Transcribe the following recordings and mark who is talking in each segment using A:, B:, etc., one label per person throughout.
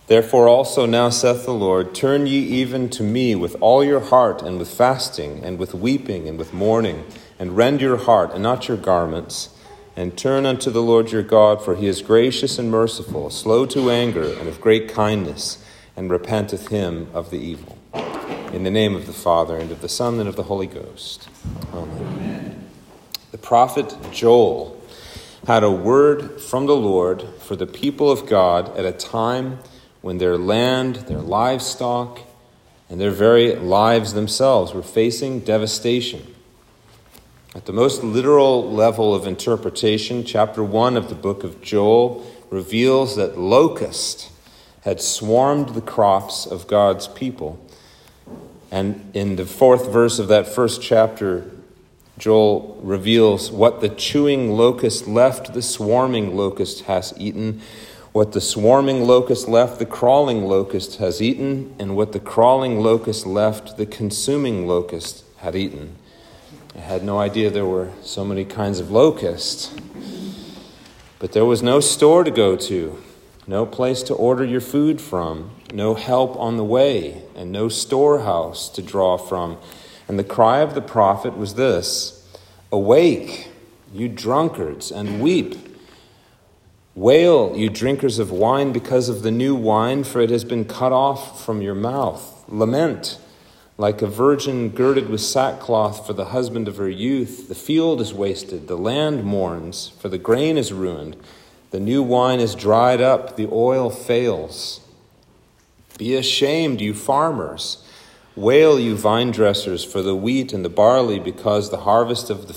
A: Therefore also now saith the Lord, turn ye even to me with all your heart, and with fasting, and with weeping, and with mourning, and rend your heart, and not your garments, and turn unto the Lord your God, for he is gracious and merciful, slow to anger, and of great kindness, and repenteth him of the evil. In the name of the Father, and of the Son, and of the Holy Ghost. Amen. The prophet Joel had a word from the Lord for the people of God at a time when their land, their livestock, and their very lives themselves were facing devastation. At the most literal level of interpretation, chapter 1 of the book of Joel reveals that locusts had swarmed the crops of God's people. And in the 4th verse of that first chapter, Joel reveals what the chewing locust left, the swarming locust has eaten. What the swarming locust left, the crawling locust has eaten, and what the crawling locust left, the consuming locust had eaten. I had no idea there were so many kinds of locusts. But there was no store to go to, no place to order your food from, no help on the way, and no storehouse to draw from. And the cry of the prophet was this, awake, you drunkards, and weep. Wail, you drinkers of wine, because of the new wine, for it has been cut off from your mouth. Lament, like a virgin girded with sackcloth for the husband of her youth. The field is wasted, the land mourns, for the grain is ruined. The new wine is dried up, the oil fails. Be ashamed, you farmers. Wail, you vine dressers, for the wheat and the barley, because the harvest of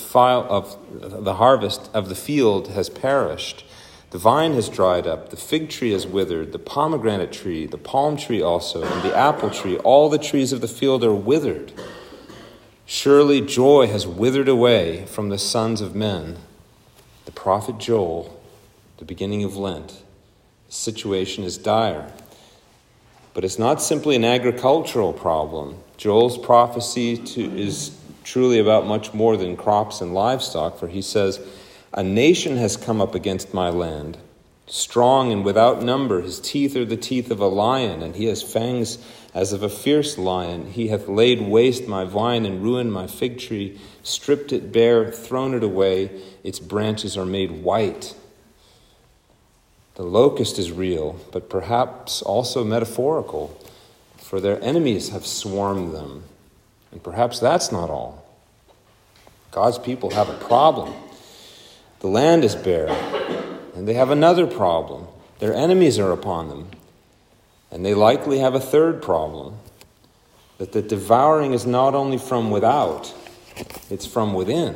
A: the field has perished. The vine has dried up, the fig tree has withered, the pomegranate tree, the palm tree also, and the apple tree. All the trees of the field are withered. Surely joy has withered away from the sons of men. The prophet Joel, the beginning of Lent, the situation is dire. But it's not simply an agricultural problem. Joel's prophecy is truly about much more than crops and livestock, for he says, a nation has come up against my land, strong and without number. His teeth are the teeth of a lion, and he has fangs as of a fierce lion. He hath laid waste my vine and ruined my fig tree, stripped it bare, thrown it away. Its branches are made white. The locust is real, but perhaps also metaphorical, for their enemies have swarmed them. And perhaps that's not all. God's people have a problem. The land is bare, and they have another problem. Their enemies are upon them, and they likely have a third problem, that the devouring is not only from without, it's from within.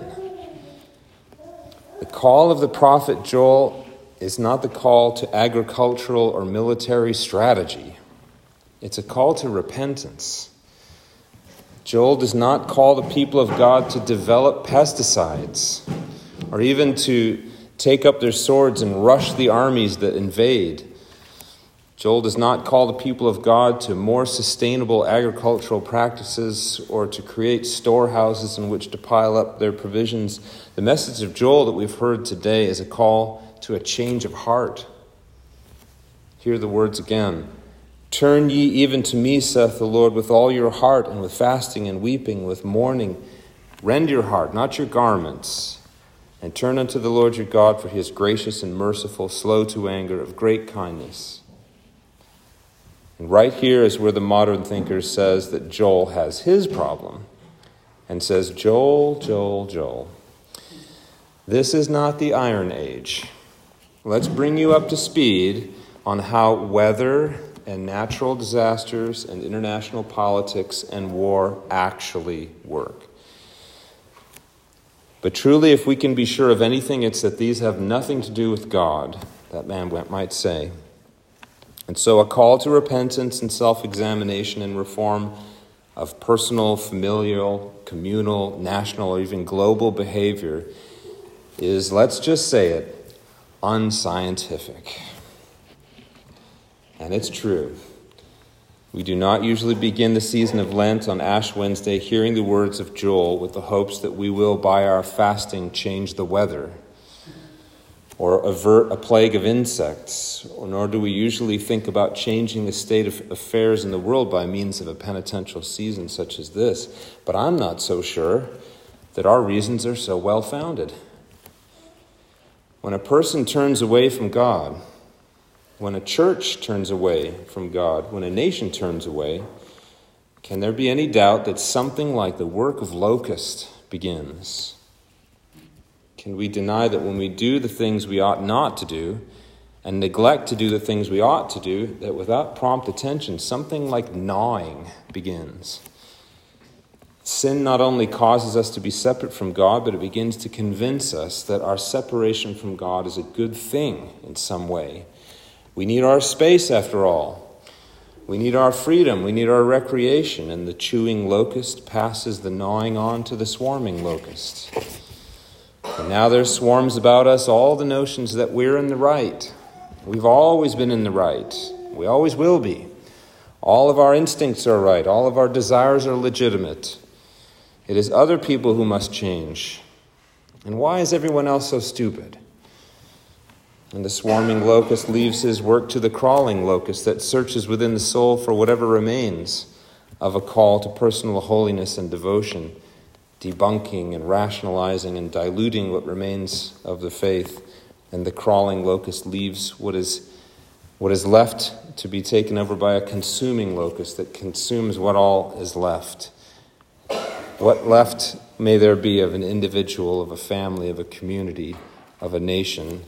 A: The call of the prophet Joel is not the call to agricultural or military strategy. It's a call to repentance. Joel does not call the people of God to develop pesticides, or even to take up their swords and rush the armies that invade. Joel does not call the people of God to more sustainable agricultural practices or to create storehouses in which to pile up their provisions. The message of Joel that we've heard today is a call to a change of heart. Hear the words again. Turn ye even to me, saith the Lord, with all your heart, and with fasting and weeping, with mourning. Rend your heart, not your garments. And turn unto the Lord your God, for he is gracious and merciful, slow to anger, of great kindness. And right here is where the modern thinker says that Joel has his problem, and says, Joel, Joel, Joel, this is not the Iron Age. Let's bring you up to speed on how weather and natural disasters and international politics and war actually work. But truly, if we can be sure of anything, it's that these have nothing to do with God, that man might say. And so a call to repentance and self-examination and reform of personal, familial, communal, national, or even global behavior is, let's just say it, unscientific. And it's true. We do not usually begin the season of Lent on Ash Wednesday hearing the words of Joel with the hopes that we will, by our fasting, change the weather. or avert a plague of insects, nor do we usually think about changing the state of affairs in the world by means of a penitential season such as this. But I'm not so sure that our reasons are so well-founded. When a person turns away from God, when a church turns away from God, when a nation turns away, can there be any doubt that something like the work of locust begins? Can we deny that when we do the things we ought not to do and neglect to do the things we ought to do, that without prompt attention, something like gnawing begins? Sin not only causes us to be separate from God, but it begins to convince us that our separation from God is a good thing in some way. We need our space, after all. We need our freedom. We need our recreation. And the chewing locust passes the gnawing on to the swarming locust. And now there swarms about us all the notions that we're in the right. We've always been in the right. We always will be. All of our instincts are right. All of our desires are legitimate. It is other people who must change. And why is everyone else so stupid? And the swarming locust leaves his work to the crawling locust that searches within the soul for whatever remains of a call to personal holiness and devotion, debunking and rationalizing and diluting what remains of the faith. And the crawling locust leaves what is left to be taken over by a consuming locust that consumes what all is left. What left may there be of an individual, of a family, of a community, of a nation?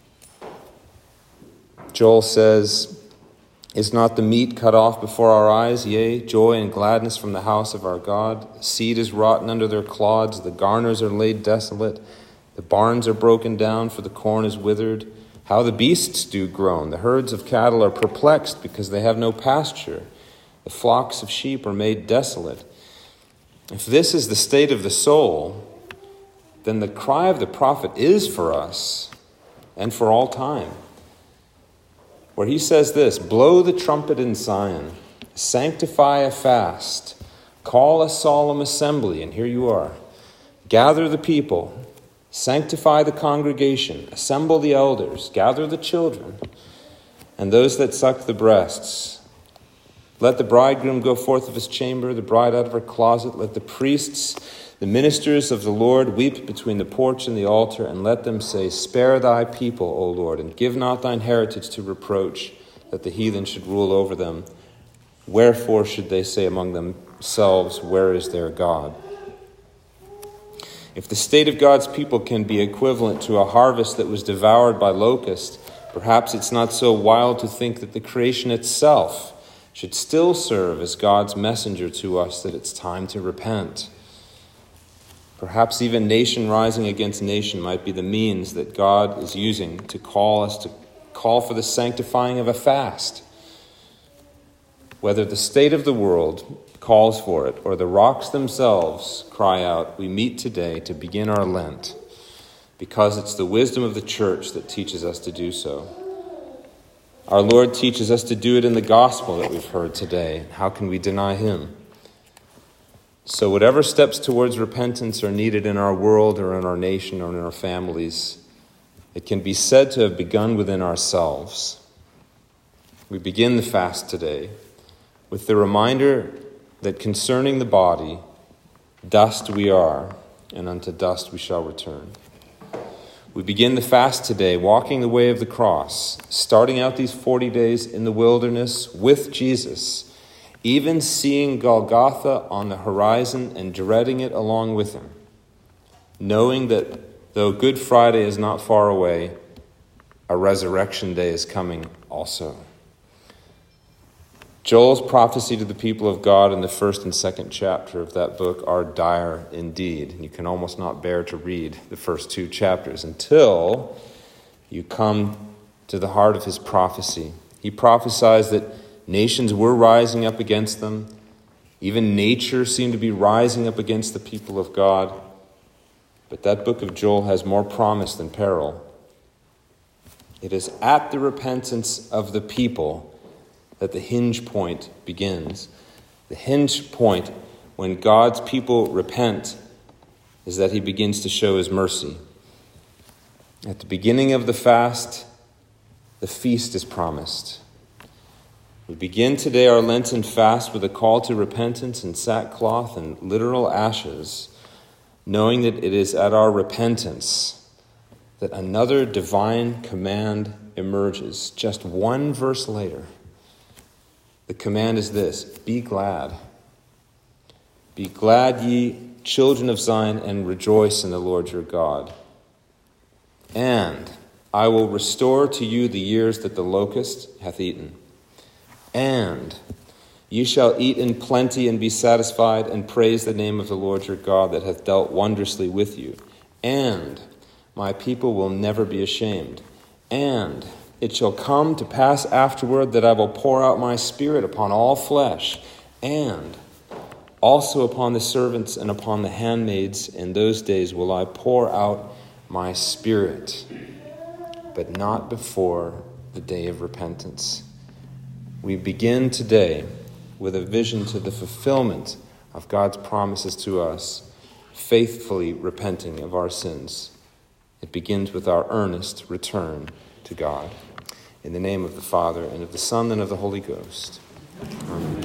A: Joel says, "Is not the meat cut off before our eyes? Yea, joy and gladness from the house of our God. Seed is rotten under their clods. The garners are laid desolate. The barns are broken down, for the corn is withered. How the beasts do groan. The herds of cattle are perplexed because they have no pasture. The flocks of sheep are made desolate." If this is the state of the soul, then the cry of the prophet is for us and for all time, where he says this: "Blow the trumpet in Zion, sanctify a fast, call a solemn assembly," and here you are. "Gather the people, sanctify the congregation, assemble the elders, gather the children, and those that suck the breasts. Let the bridegroom go forth of his chamber, the bride out of her closet. Let the priests, the ministers of the Lord, weep between the porch and the altar, and let them say, Spare thy people, O Lord, and give not thine heritage to reproach, that the heathen should rule over them. Wherefore should they say among themselves, Where is their God?" If the state of God's people can be equivalent to a harvest that was devoured by locusts, perhaps it's not so wild to think that the creation itself should still serve as God's messenger to us that it's time to repent. Perhaps even nation rising against nation might be the means that God is using to call us to call for the sanctifying of a fast. Whether the state of the world calls for it or the rocks themselves cry out, we meet today to begin our Lent, because it's the wisdom of the church that teaches us to do so. Our Lord teaches us to do it in the gospel that we've heard today. How can we deny him? So whatever steps towards repentance are needed in our world or in our nation or in our families, it can be said to have begun within ourselves. We begin the fast today with the reminder that concerning the body, dust we are, and unto dust we shall return. We begin the fast today walking the way of the cross, starting out these 40 days in the wilderness with Jesus, even seeing Golgotha on the horizon and dreading it along with him, knowing that though Good Friday is not far away, a resurrection day is coming also. Joel's prophecy to the people of God in the first and second chapter of that book are dire indeed. You can almost not bear to read the first two chapters until you come to the heart of his prophecy. He prophesies that nations were rising up against them. Even nature seemed to be rising up against the people of God. But that book of Joel has more promise than peril. It is at the repentance of the people that the hinge point begins. The hinge point when God's people repent is that he begins to show his mercy. At the beginning of the fast, the feast is promised. We begin today our Lenten fast with a call to repentance in sackcloth and literal ashes, knowing that it is at our repentance that another divine command emerges. Just one verse later, the command is this: be glad. Be glad, ye children of Zion, and rejoice in the Lord your God. And I will restore to you the years that the locust hath eaten. And ye shall eat in plenty and be satisfied, and praise the name of the Lord your God that hath dealt wondrously with you. And my people will never be ashamed. And it shall come to pass afterward that I will pour out my spirit upon all flesh, and also upon the servants and upon the handmaids. In those days will I pour out my spirit, but not before the day of repentance. We begin today with a vision to the fulfillment of God's promises to us, faithfully repenting of our sins. It begins with our earnest return to God. In the name of the Father, and of the Son, and of the Holy Ghost. Amen.